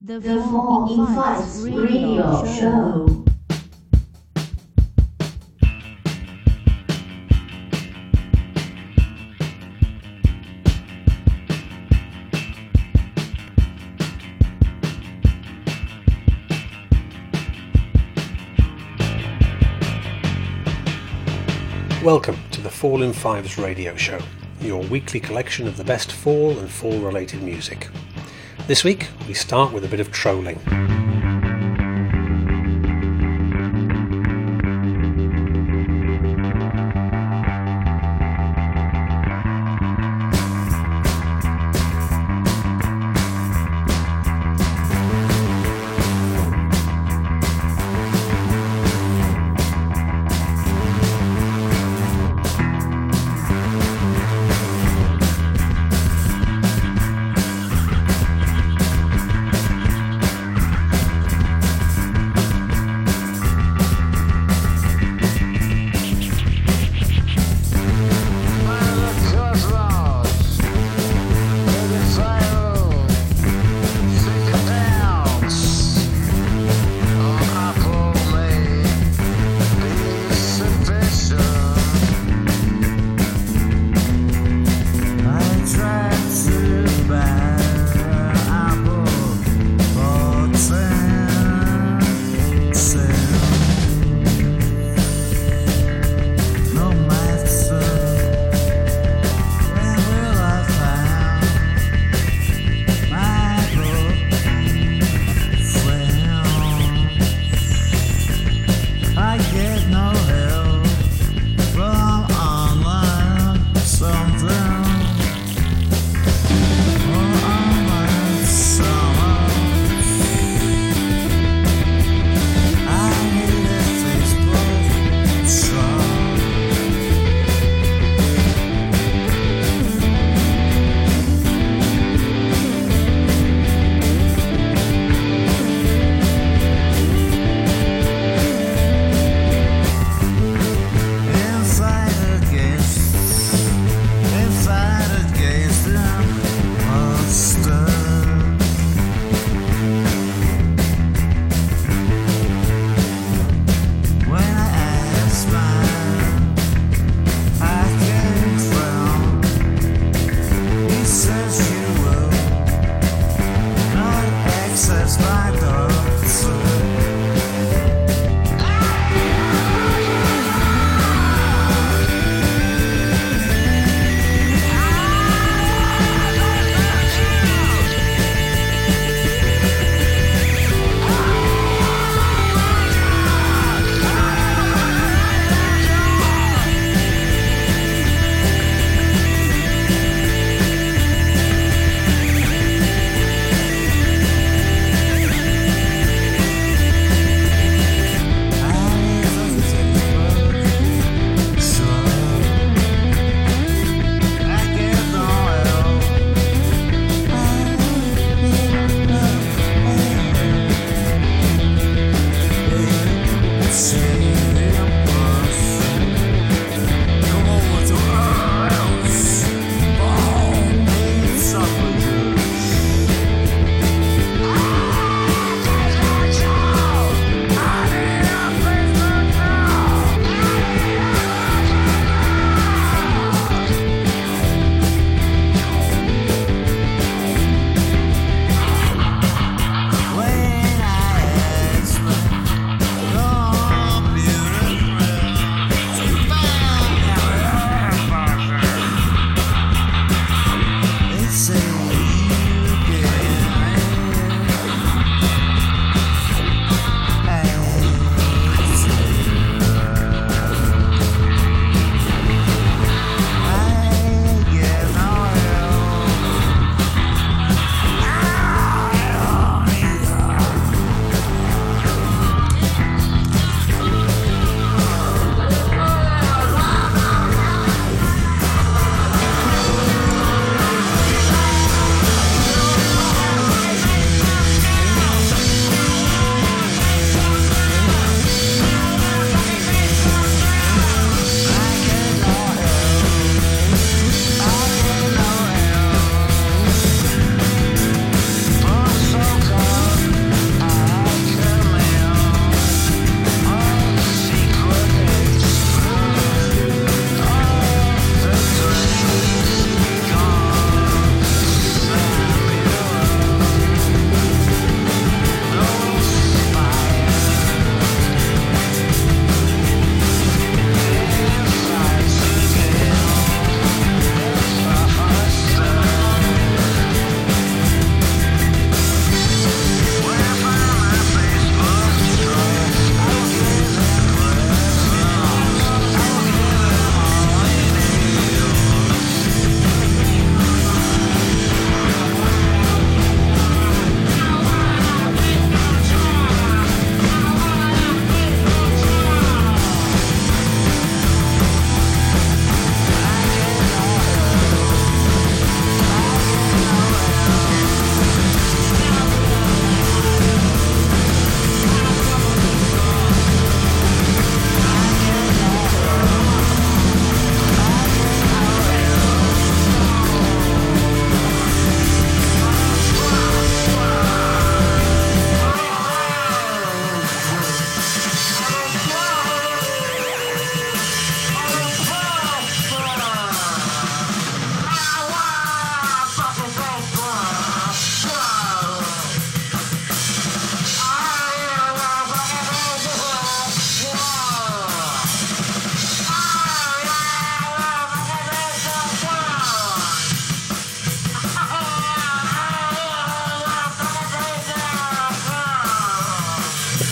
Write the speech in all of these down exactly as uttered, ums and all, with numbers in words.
The four in five Radio Show. Welcome to the Fall in Fives Radio Show, your weekly collection of the best fall and fall-related music. This week, we start with a bit of trolling.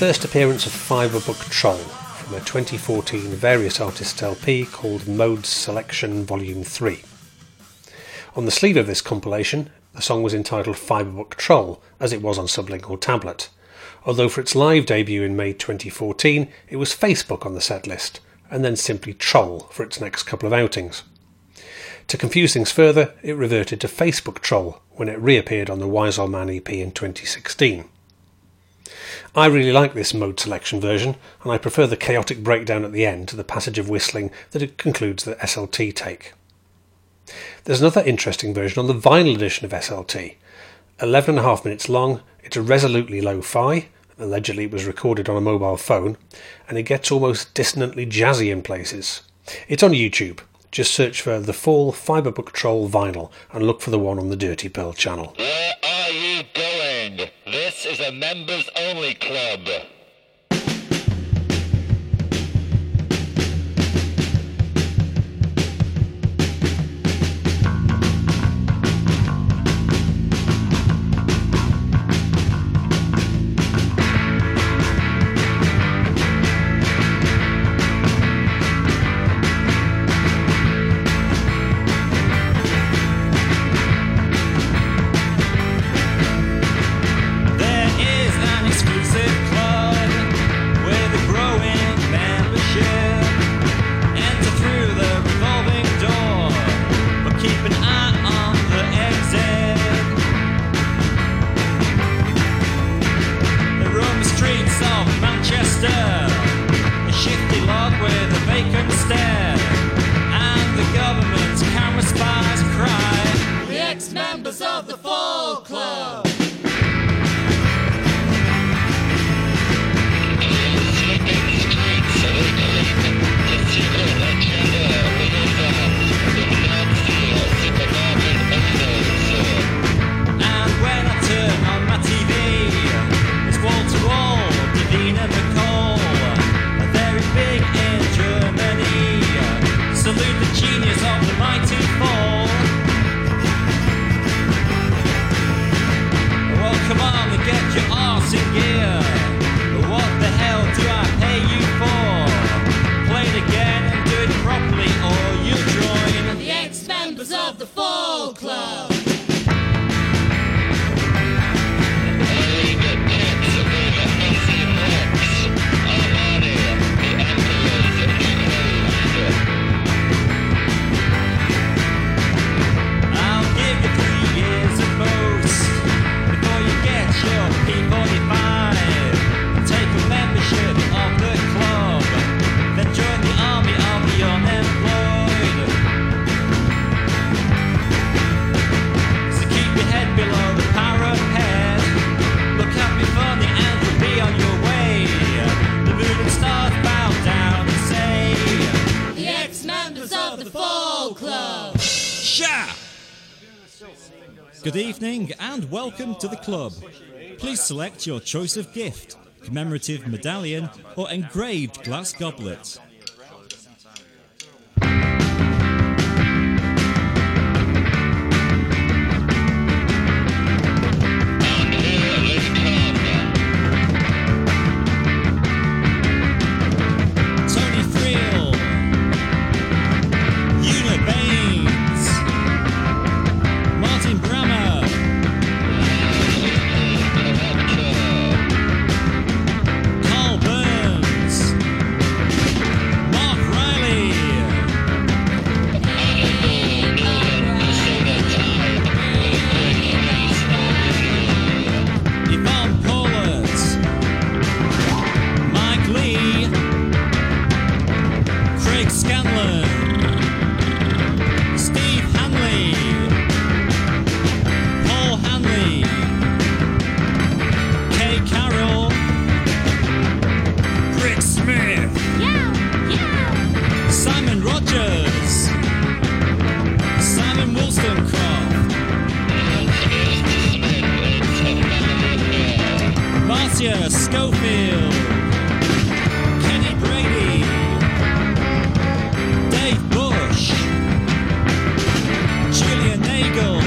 first appearance of Fiverbook Troll from a twenty fourteen Various Artists L P called Mode Selection Volume three. On the sleeve of this compilation, the song was entitled Fiverbook Troll, as it was on Sublink or tablet, although for its live debut in May twenty fourteen it was Facebook on the set list, and then simply Troll for its next couple of outings. To confuse things further, it reverted to Facebook Troll when it reappeared on the Wise Old Man E P in twenty sixteen. I really like this mode selection version, and I prefer the chaotic breakdown at the end to the passage of whistling that it concludes the S L T take. There's another interesting version on the vinyl edition of S L T. eleven and a half minutes long, it's a resolutely lo-fi, allegedly it was recorded on a mobile phone, and it gets almost dissonantly jazzy in places. It's on YouTube. Just search for The Fall Fiverbook Troll Vinyl and look for the one on the Dirty Pearl channel. Where are you going? This is a members only club. Good evening and welcome to the club. Please select your choice of gift, commemorative medallion or engraved glass goblet. Schofield, Kenny Brady, Dave Bush, Julian Nagel,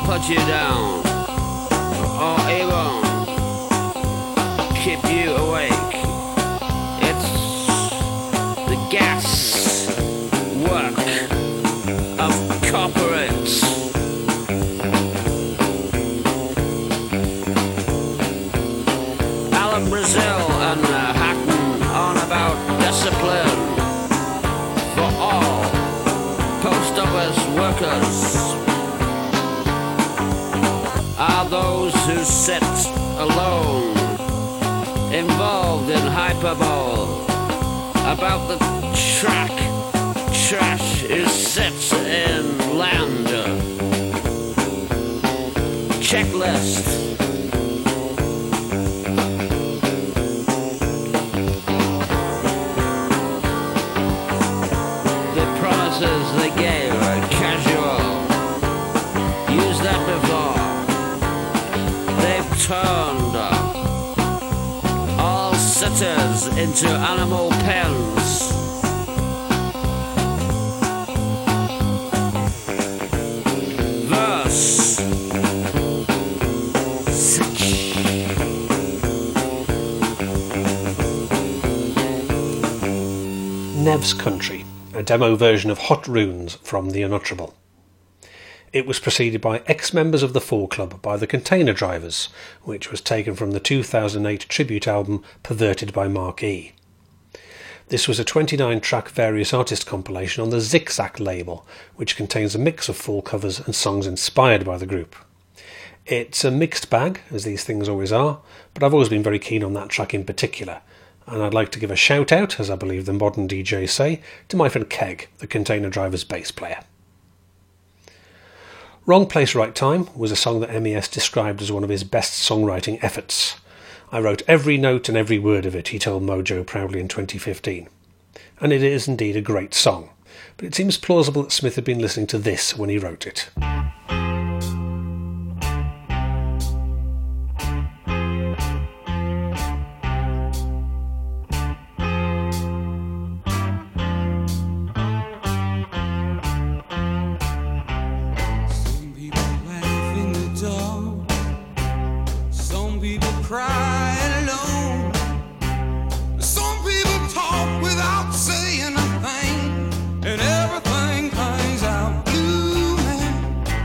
put you down, or even keep you awake. It's the gas work of corporates. Alan Brazil and uh, Hatton on about discipline for all post office workers are those who sit alone, involved in hyperbole about the track trash who sits in land. Checklist. The promises they gave are casual. Used that before. They've turned all sitters into animal pens. Verse. Nev's Country, a demo version of Hot Runes from The Unutterable. It was preceded by Ex-Members of the Four Club by the Container Drivers, which was taken from the two thousand eight tribute album Perverted by Mark E. This was a twenty-nine track various artist compilation on the Zigzag label, which contains a mix of full covers and songs inspired by the group. It's a mixed bag, as these things always are, but I've always been very keen on that track in particular, and I'd like to give a shout out, as I believe the modern D Js say, to my friend Keg, the Container Drivers bass player. Wrong Place, Right Time was a song that M E S described as one of his best songwriting efforts. I wrote every note and every word of it, he told Mojo proudly in twenty fifteen. And it is indeed a great song, but it seems plausible that Smith had been listening to this when he wrote it. And everything comes out blue, man.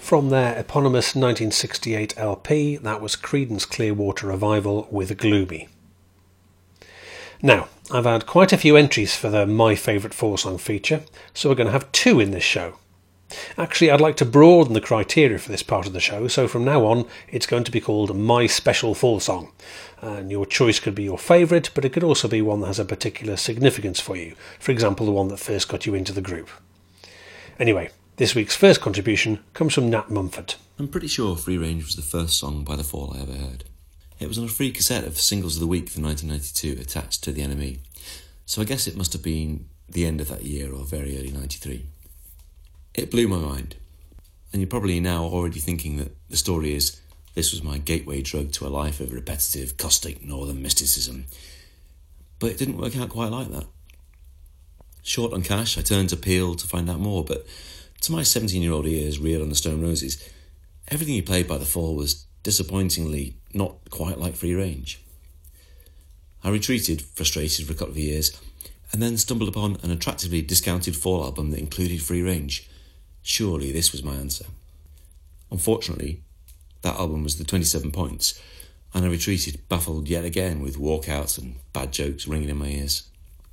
From their eponymous nineteen sixty-eight L P, that was Creedence Clearwater Revival with Gloomy. Now, I've had quite a few entries for the My Favourite Fall Song feature, so we're going to have two in this show. Actually, I'd like to broaden the criteria for this part of the show, so from now on it's going to be called My Special Fall Song. And your choice could be your favourite, but it could also be one that has a particular significance for you, for example the one that first got you into the group. Anyway, this week's first contribution comes from Nat Mumford. I'm pretty sure Free Range was the first song by The Fall I ever heard. It was on a free cassette of Singles of the Week for nineteen ninety-two attached to the N M E, so I guess it must have been the end of that year or very early ninety-three. It blew my mind, and you're probably now already thinking that the story is this was my gateway drug to a life of repetitive, caustic northern mysticism. But it didn't work out quite like that. Short on cash, I turned to Peel to find out more, but to my seventeen-year-old ears reared on the Stone Roses, everything he played by The Fall was disappointingly not quite like Free Range. I retreated, frustrated for a couple of years, and then stumbled upon an attractively discounted Fall album that included Free Range. Surely this was my answer. Unfortunately, that album was the twenty-seven points, and I retreated, baffled yet again with walkouts and bad jokes ringing in my ears.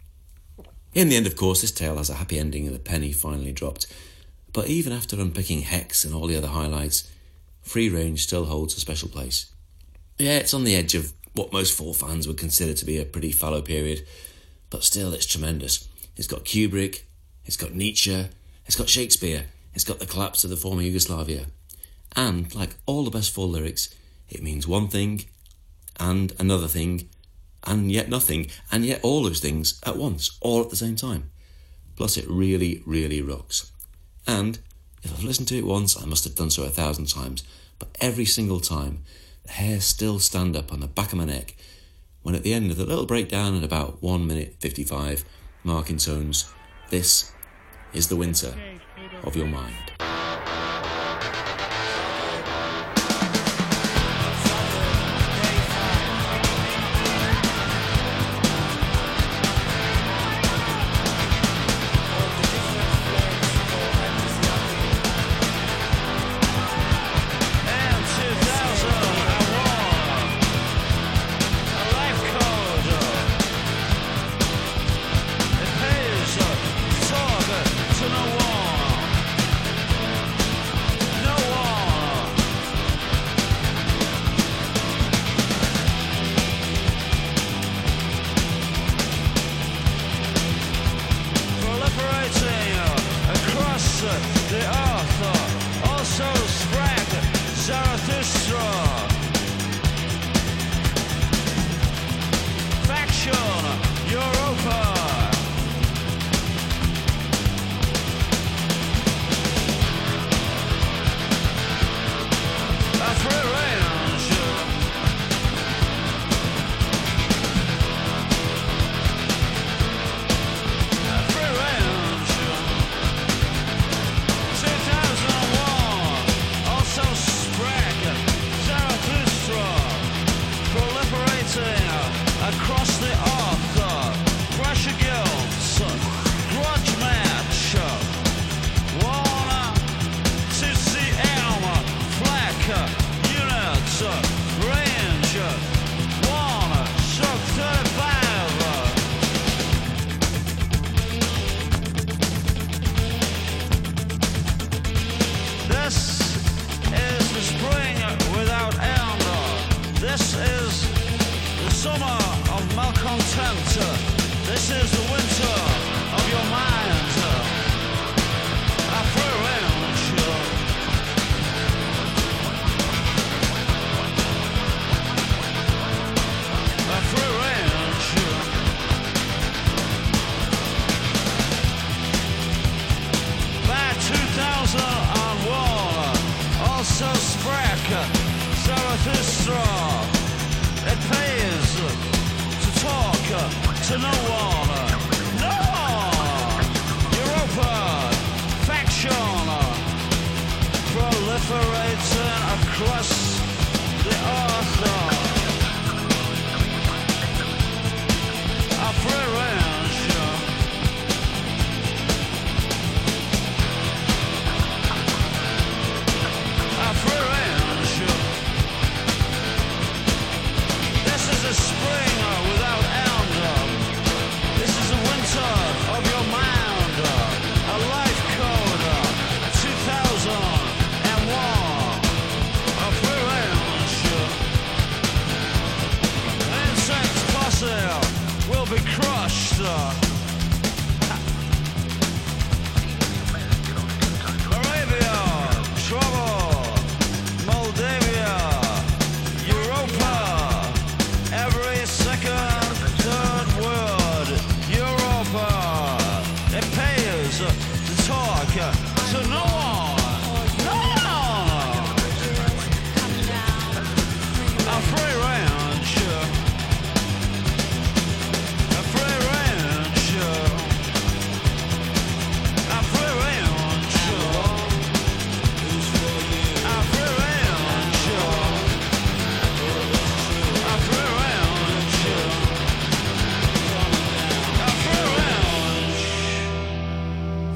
In the end, of course, this tale has a happy ending and the penny finally dropped, but even after unpicking Hex and all the other highlights, Free Range still holds a special place. Yeah, it's on the edge of what most Fall fans would consider to be a pretty fallow period, but still it's tremendous. It's got Kubrick, it's got Nietzsche, it's got Shakespeare, it's got the collapse of the former Yugoslavia. And, like all the best Fall lyrics, it means one thing, and another thing, and yet nothing, and yet all those things at once, all at the same time. Plus it really, really rocks. And if I've listened to it once, I must have done so a thousand times, but every single time, the hairs still stand up on the back of my neck when at the end of the little breakdown at about one minute fifty-five, Mark intones, "This is the winter of your mind."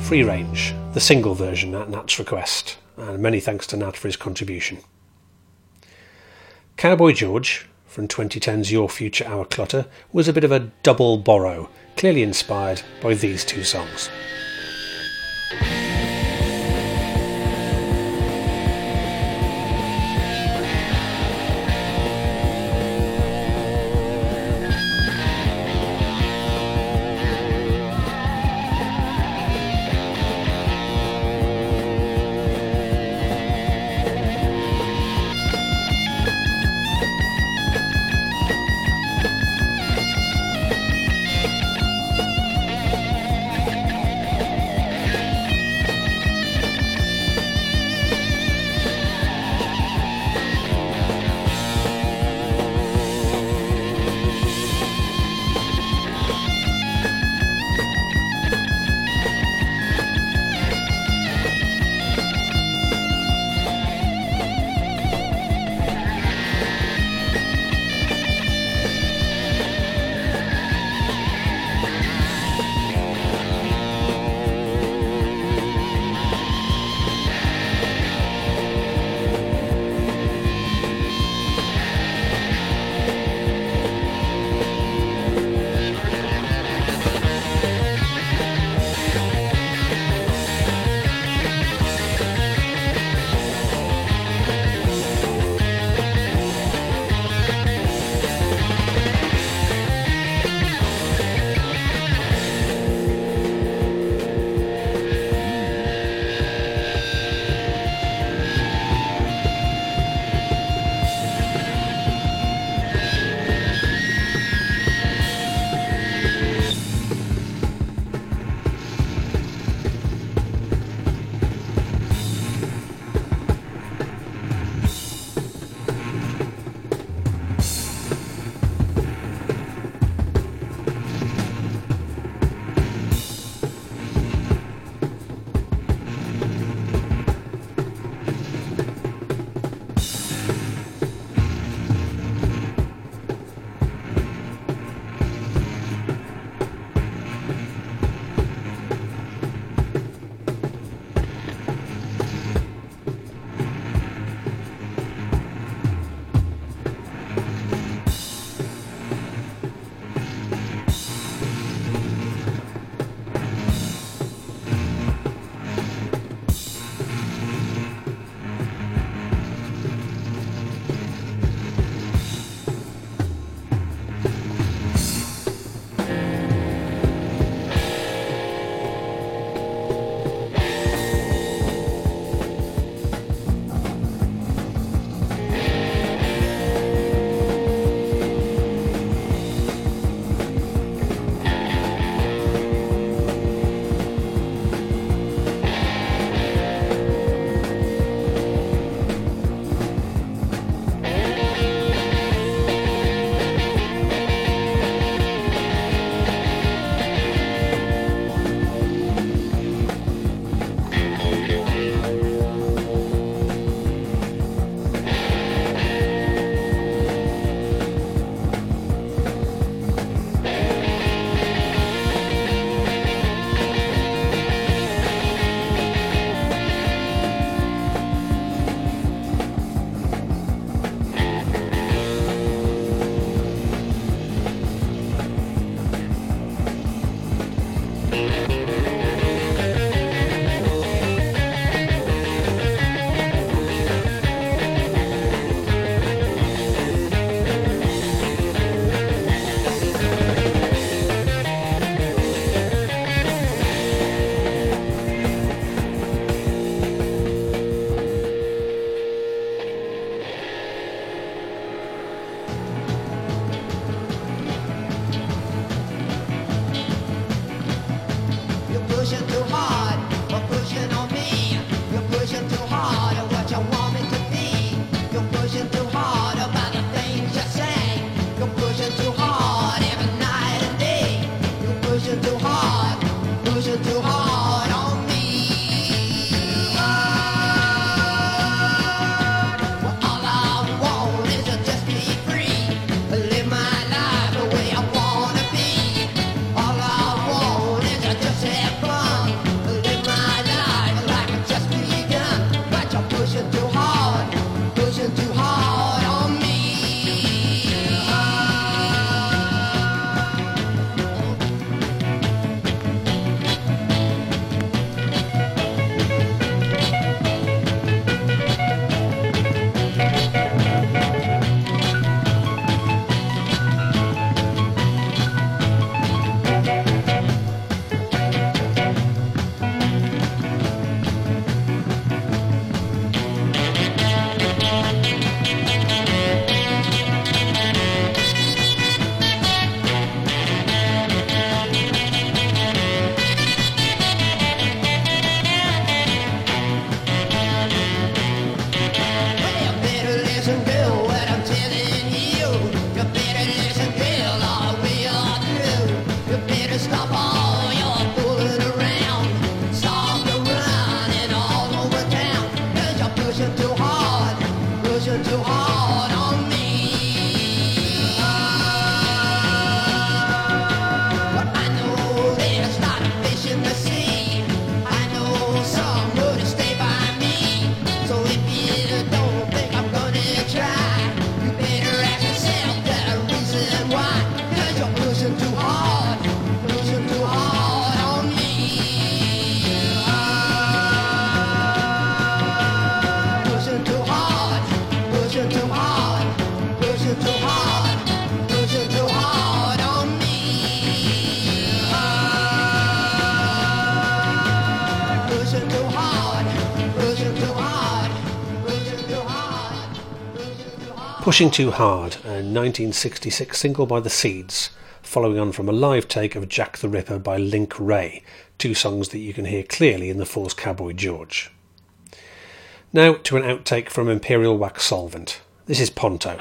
Free Range, the single version at Nat's request, and many thanks to Nat for his contribution. Cowboy George, from twenty ten's Your Future Our Clutter, was a bit of a double borrow, clearly inspired by these two songs. Pushing Too Hard, a nineteen sixty-six single by The Seeds, following on from a live take of Jack the Ripper by Link Wray, two songs that you can hear clearly in the Falls Cowboy George. Now to an outtake from Imperial Wax Solvent. This is Ponto.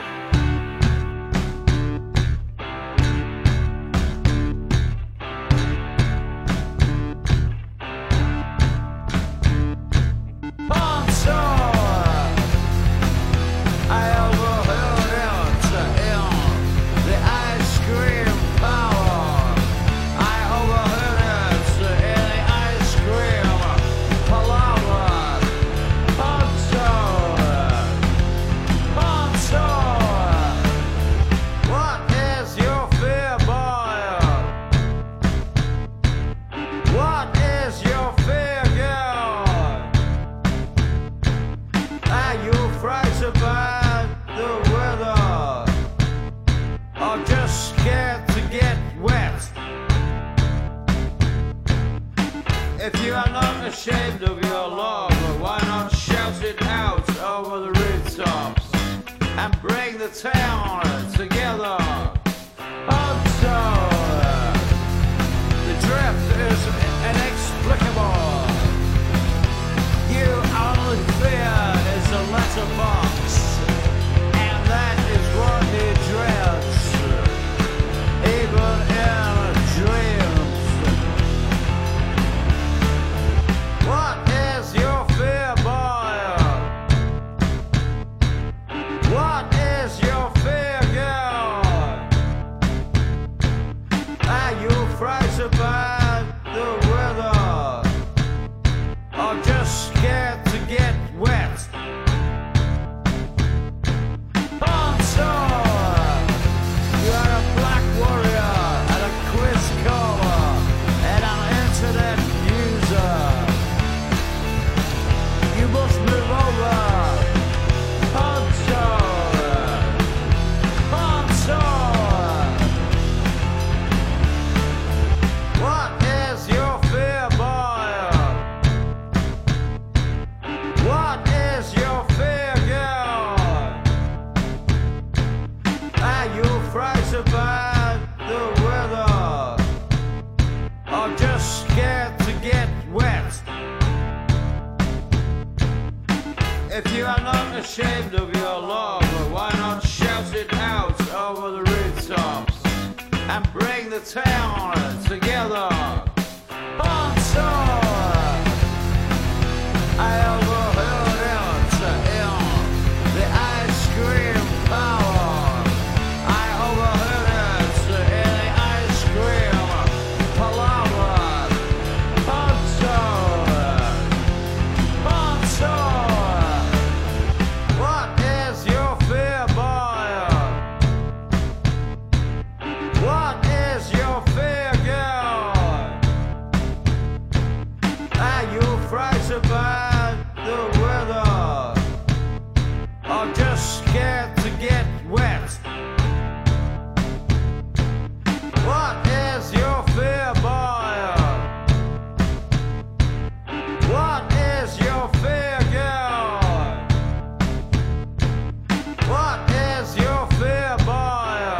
If you are not ashamed of your love, why not shout it out over the rooftops and bring the town together? Ponto, the drift is inexplicable. You only fear is a letterbox, and that is what he dreads, even in dreams. What is your fear, boy? What is your fear, girl? Are you frightened by the weather, or just scared to get wet? Ponto, you are a black warrior and a quiz caller and an internet user. You must move over. Ponto, Ponto. What is your fear, boy? What is your fear, girl? Are you frightened by the weather, or just scared to get wet? If you are not ashamed of your love, why not shout it out over the rooftops and bring the town together? Ponto, I overheard it in the ice cream power. I overheard it in the ice cream palaver. Ponto, Ponto. What is your fear, boy? What is your fear, girl? Are you frightened by the weather, or just scared to get wet? What is your fear, boy? What is your fear, girl? What is your fear, boy?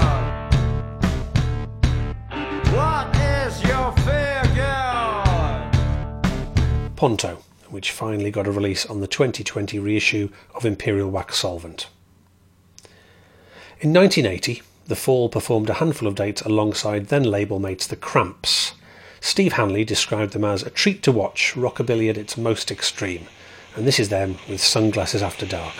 What is your fear, girl? Ponto, which finally got a release on the twenty twenty reissue of Imperial Wax Solvent. In nineteen eighty, The Fall performed a handful of dates alongside then label mates The Cramps. Steve Hanley described them as a treat to watch, rockabilly at its most extreme, and this is them with Sunglasses After Dark.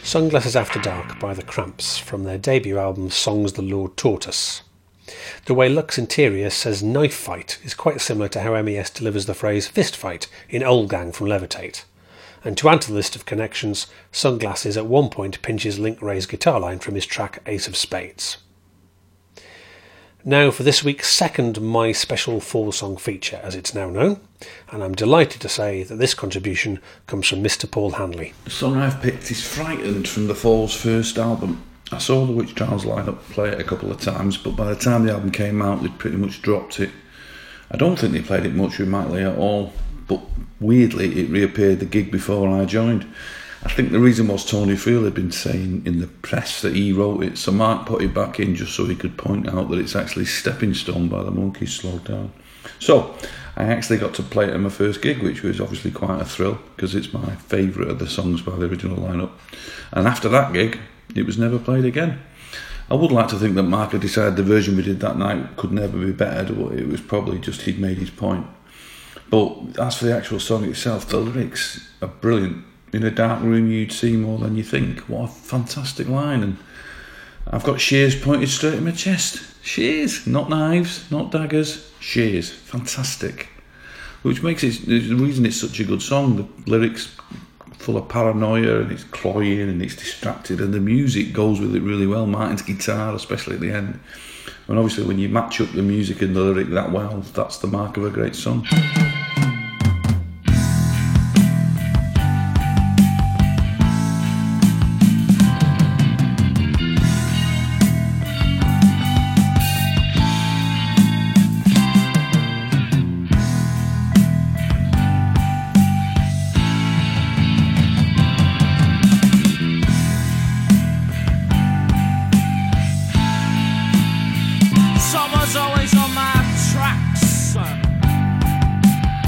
Sunglasses After Dark by The Cramps from their debut album Songs the Lord Taught Us. The way Lux Interior says knife fight is quite similar to how M E S delivers the phrase fist fight in Old Gang from Levitate. And to add to the list of connections, Sunglasses at one point pinches Link Wray's guitar line from his track Ace of Spades. Now for this week's second My Special Fall Song feature, as it's now known, and I'm delighted to say that this contribution comes from Mister Paul Hanley. The song I've picked is Frightened from the Fall's first album. I saw the Witch Trials lineup play it a couple of times, but by the time the album came out they'd pretty much dropped it. I don't think they played it much remotely at all, but weirdly it reappeared the gig before I joined. I think the reason was Tony Field had been saying in the press that he wrote it, so Mark put it back in just so he could point out that it's actually Stepping Stone by the Monkees slowed down. So I actually got to play it at my first gig, which was obviously quite a thrill because it's my favourite of the songs by the original lineup. And after that gig, it was never played again. I would like to think that Mark had decided the version we did that night could never be bettered, but it was probably just he'd made his point. But as for the actual song itself, the lyrics are brilliant. In a dark room you'd see more than you think. What a fantastic line. And I've got shears pointed straight in my chest. Shears, not knives, not daggers, shears. Fantastic. Which makes it, the reason it's such a good song, the lyrics full of paranoia and it's cloying and it's distracted and the music goes with it really well. Martin's guitar, especially at the end. And obviously when you match up the music and the lyric that well, that's the mark of a great song. Summer's always on my tracks.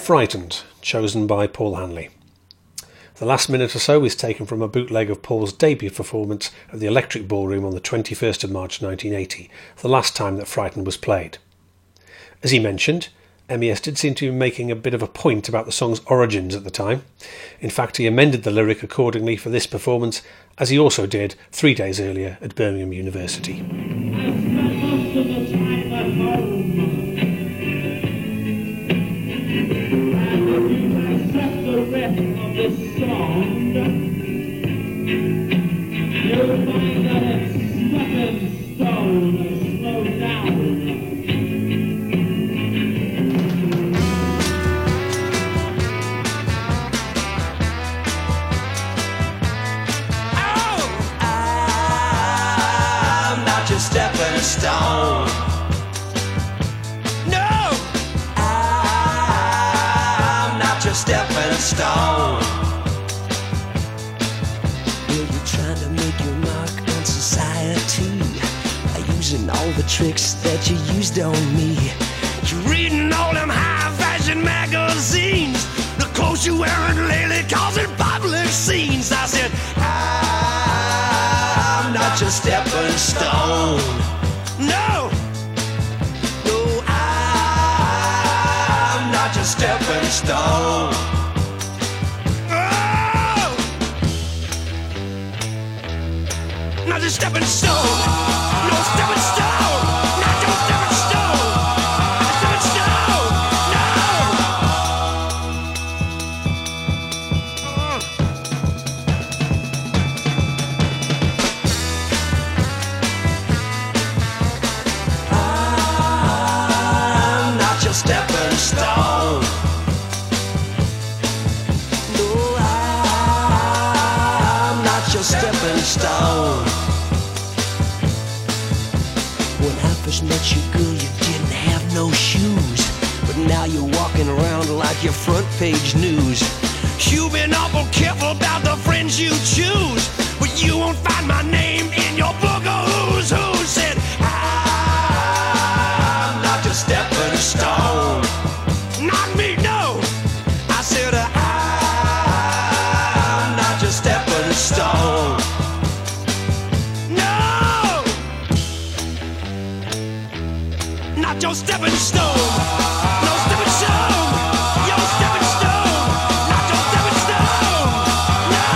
Frightened, chosen by Paul Hanley. The last minute or so is taken from a bootleg of Paul's debut performance at the Electric Ballroom on the twenty-first of March nineteen eighty, the last time that Frightened was played. As he mentioned, M E S did seem to be making a bit of a point about the song's origins at the time. In fact, he amended the lyric accordingly for this performance, as he also did three days earlier at Birmingham University. Stepping stone. No, I'm not your stepping stone. Well, you're trying to make your mark on society by using all the tricks that you used on me. You're reading all them high fashion magazines, the clothes you're wearing lately causing public scenes. I said, I'm not your stepping stone. No, no, I'm not your stepping stone. Oh, not your stepping stone. No stepping stone. Not your stepping stone. Not your stepping stone. No. Stepping stone. No, I'm not your stepping stone. When I first met you, girl, you didn't have no shoes, but now you're walking around like your front page news. You've been awful careful about the friends you choose, but you won't find my name in your book of who's who. Said I'm not your stepping stone. Not me, no. I said uh, I'm not your stepping stone. No, not your stepping stone. No stepping stone. Your stepping stone. Not your stepping stone. No.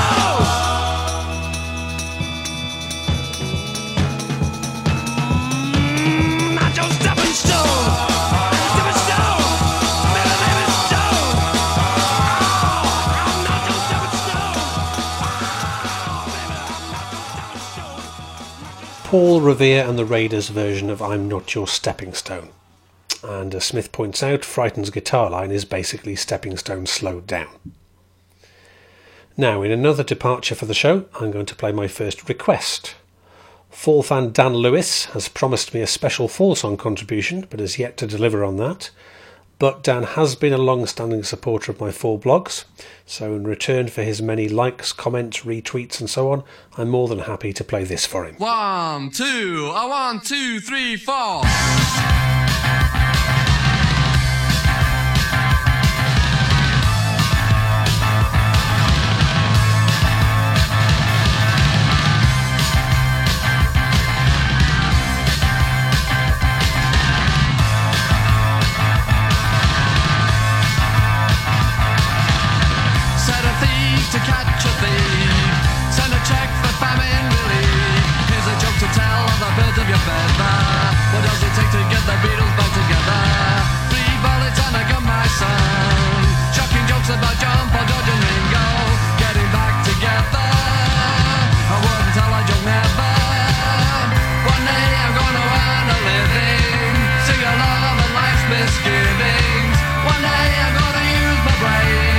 Mm, not your stepping stone. Stepping stone. Baby, baby, stone. Oh, I'm not your stepping stone. Oh, baby, I'm not your stepping stone. Paul Revere and the Raiders' version of I'm Not Your Stepping Stone. And as Smith points out, Frightened's guitar line is basically Stepping Stone slowed down. Now, in another departure for the show, I'm going to play my first request. Fall fan Dan Lewis has promised me a special Fall song contribution, but has yet to deliver on that. But Dan has been a long-standing supporter of my Fall blogs, so in return for his many likes, comments, retweets and so on, I'm more than happy to play this for him. One, two, a one, two, three, four. To catch a thief, send a check for famine relief. Here's a joke to tell of the birds of your feather. What does it take to get the Beatles back together? Three bullets and a gun, my son. Shocking jokes about John Paul, George and Ringo getting back together. I wouldn't tell a joke never. One day I'm gonna earn a living, sing along with life's misgivings. One day I'm gonna use my brain.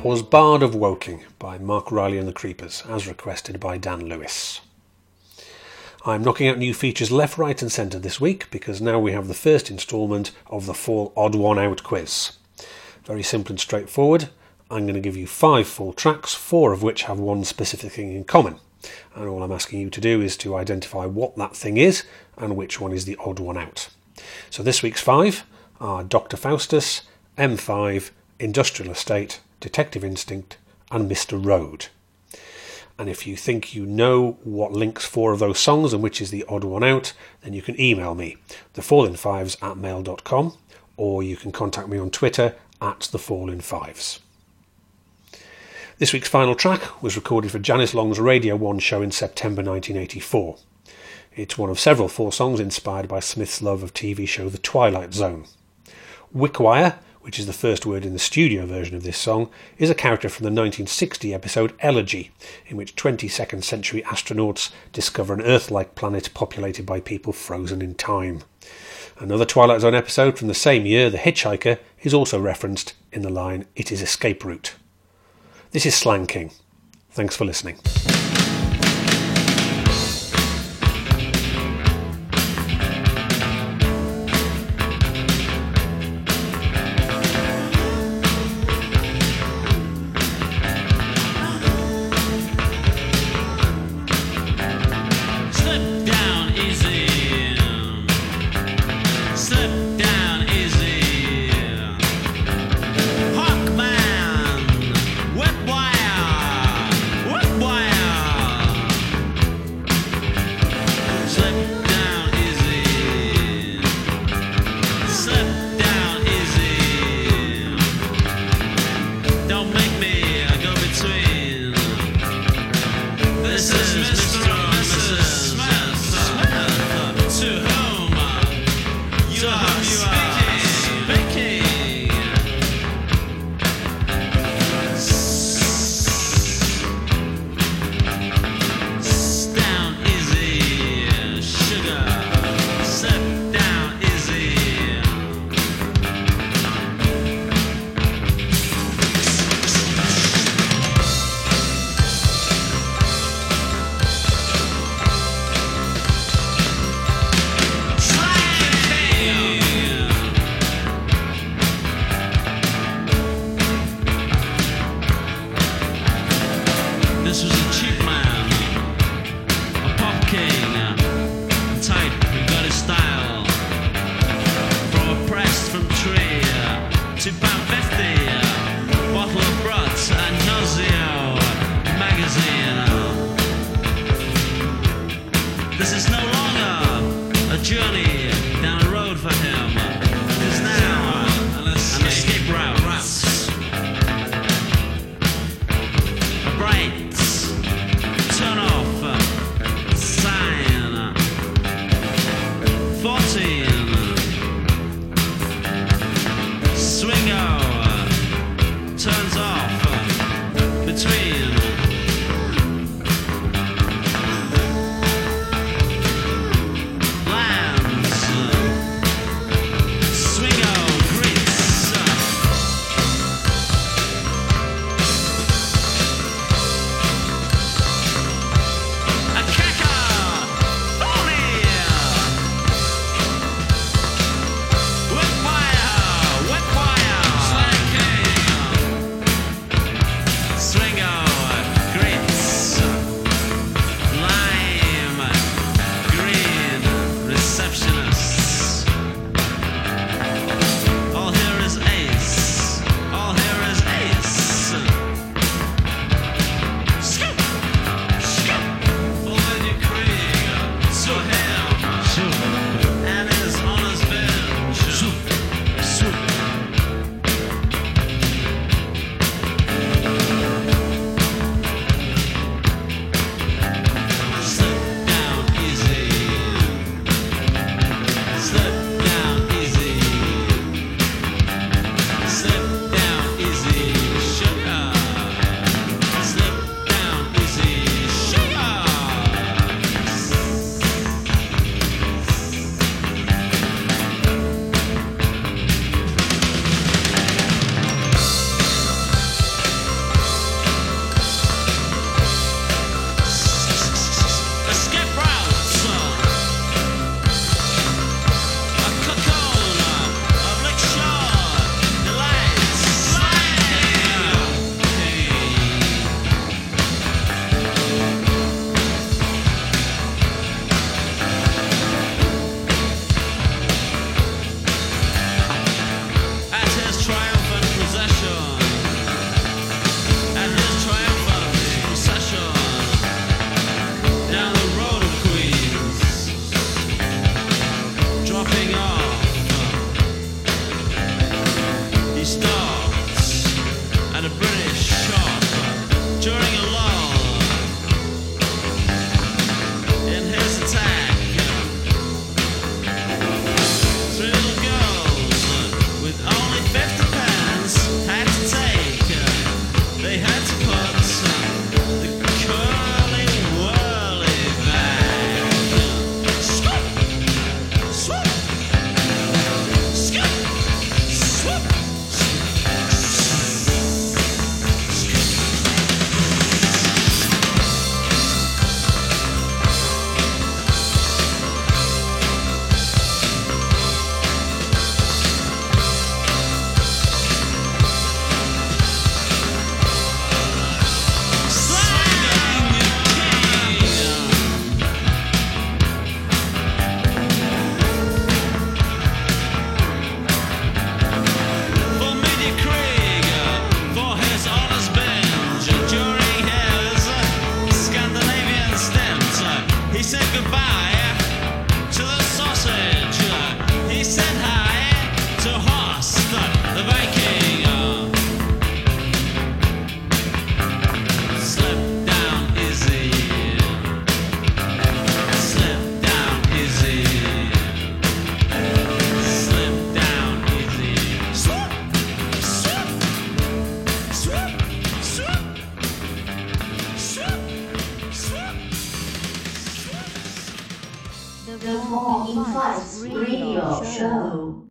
That was Bard of Woking by Mark Riley and the Creepers, as requested by Dan Lewis. I'm knocking out new features left, right and centre this week because now we have the first instalment of the Fall Odd One Out quiz. Very simple and straightforward. I'm going to give you five full tracks, four of which have one specific thing in common. And all I'm asking you to do is to identify what that thing is and which one is the odd one out. So this week's five are Doctor Faustus, M five, Industrial Estate, Detective Instinct and Mister Road. And if you think you know what links four of those songs and which is the odd one out, then you can email me, the fall in fives at mail dot com, or you can contact me on Twitter at the fall in fives. This week's final track was recorded for Janice Long's Radio one show in September nineteen eighty-four. It's one of several Fall songs inspired by Smith's love of T V show The Twilight Zone. Wickwire, which is the first word in the studio version of this song, is a character from the nineteen sixty episode Elegy, in which twenty-second century astronauts discover an Earth-like planet populated by people frozen in time. Another Twilight Zone episode from the same year, The Hitchhiker, is also referenced in the line, "It is escape route." This is Slang King. Thanks for listening. To whom you are